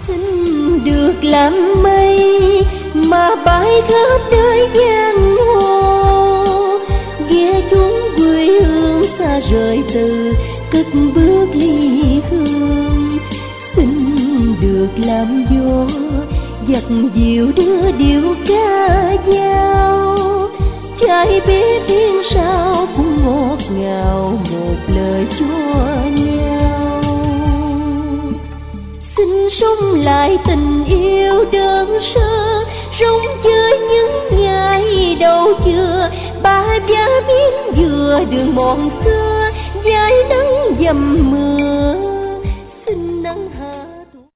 Xin được làm mây mà bay khắp đời giang hồ, ghé chúng quê hương xa rời từ cất bước ly hương. Xin được làm gió dắt dịu đưa điệu ca dao, trái biết thiên sao cũng ngọt ngào một lời cho nhau. Xin sống lại tình yêu đơn sơ, rong chơi những ngày đầu chưa, ba giá miếng dừa đường mòn xưa, dải nắng dầm mưa